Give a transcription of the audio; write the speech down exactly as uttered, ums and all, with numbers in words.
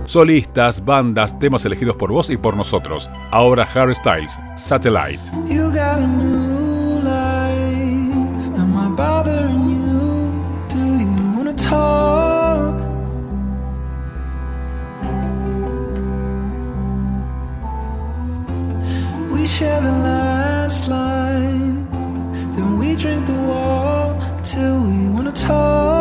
Solistas, bandas, temas elegidos por vos y por nosotros. Ahora Harry Styles, Satellite. You got a new life. Am I bothering you? Do you wanna talk? We share the last line, then we drink the wall till we wanna talk.